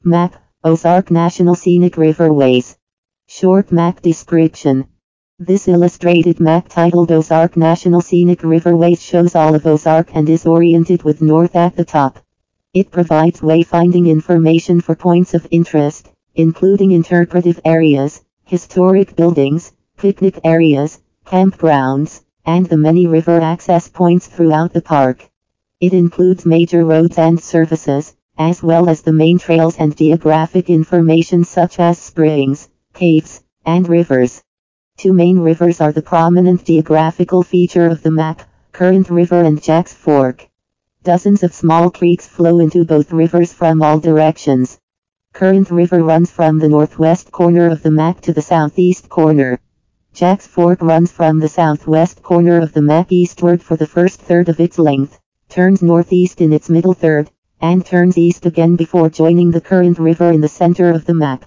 Map, Ozark National Scenic Riverways. Short map description. This illustrated map titled Ozark National Scenic Riverways shows all of Ozark and is oriented with north at the top. It provides wayfinding information for points of interest, including interpretive areas, historic buildings, picnic areas, campgrounds, and the many river access points throughout the park. It includes major roads and services, as well as the main trails and geographic information such as springs, caves, and rivers. Two main rivers are the prominent geographical feature of the map, Current River and Jack's Fork. Dozens of small creeks flow into both rivers from all directions. Current River runs from the northwest corner of the map to the southeast corner. Jack's Fork runs from the southwest corner of the map eastward for the first third of its length, turns northeast in its middle third, and turns east again before joining the Current River in the center of the map.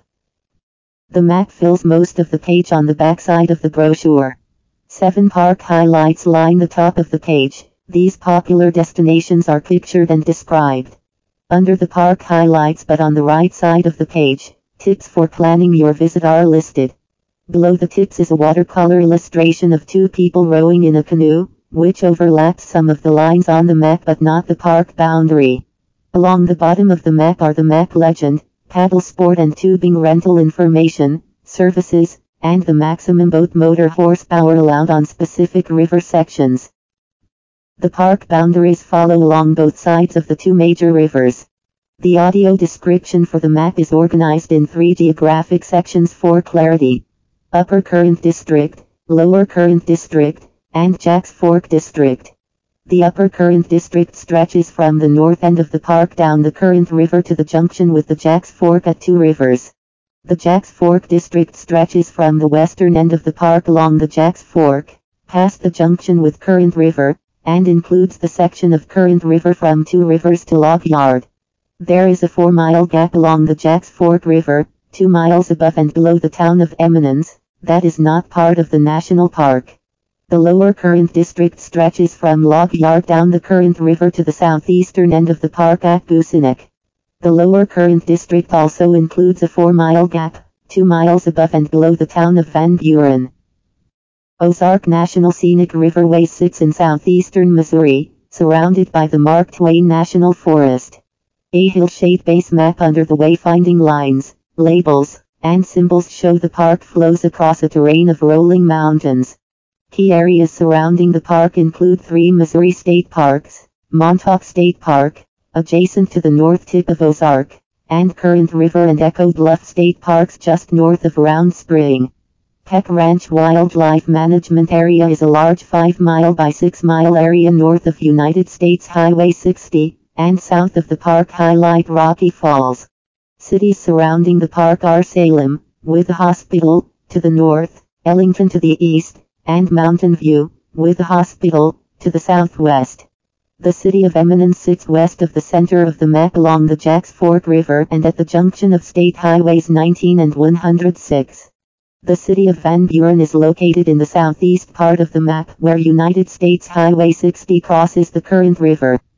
The map fills most of the page on the backside of the brochure. 7 park highlights line the top of the page. These popular destinations are pictured and described. Under the park highlights but on the right side of the page, tips for planning your visit are listed. Below the tips is a watercolor illustration of 2 people rowing in a canoe, which overlaps some of the lines on the map but not the park boundary. Along the bottom of the map are the map legend, paddle sport and tubing rental information, services, and the maximum boat motor horsepower allowed on specific river sections. The park boundaries follow along both sides of the 2 major rivers. The audio description for the map is organized in 3 geographic sections for clarity: Upper Current District, Lower Current District, and Jack's Fork District. The Upper Current District stretches from the north end of the park down the Current River to the junction with the Jack's Fork at 2 rivers. The Jack's Fork District stretches from the western end of the park along the Jack's Fork, past the junction with Current River, and includes the section of Current River from 2 Rivers to Log Yard. There is a 4-mile gap along the Jack's Fork River, 2 miles above and below the town of Eminence, that is not part of the national park. The Lower Current District stretches from Log Yard down the Current River to the southeastern end of the park at Gooseneck. The Lower Current District also includes a 4-mile gap, 2 miles above and below the town of Van Buren. Ozark National Scenic Riverway sits in southeastern Missouri, surrounded by the Mark Twain National Forest. A hill-shaped base map under the wayfinding lines, labels, and symbols show the park flows across a terrain of rolling mountains. Key areas surrounding the park include 3 Missouri state parks: Montauk State Park, adjacent to the north tip of Ozark, and Current River and Echo Bluff State Parks just north of Round Spring. Peck Ranch Wildlife Management Area is a large 5-mile by 6-mile area north of United States Highway 60, and south of the park highlight Rocky Falls. Cities surrounding the park are Salem, with a hospital, to the north, Ellington to the east, and Mountain View, with a hospital, to the southwest. The city of Eminence sits west of the center of the map along the Jack's Fork River and at the junction of State Highways 19 and 106. The city of Van Buren is located in the southeast part of the map where United States Highway 60 crosses the Current River.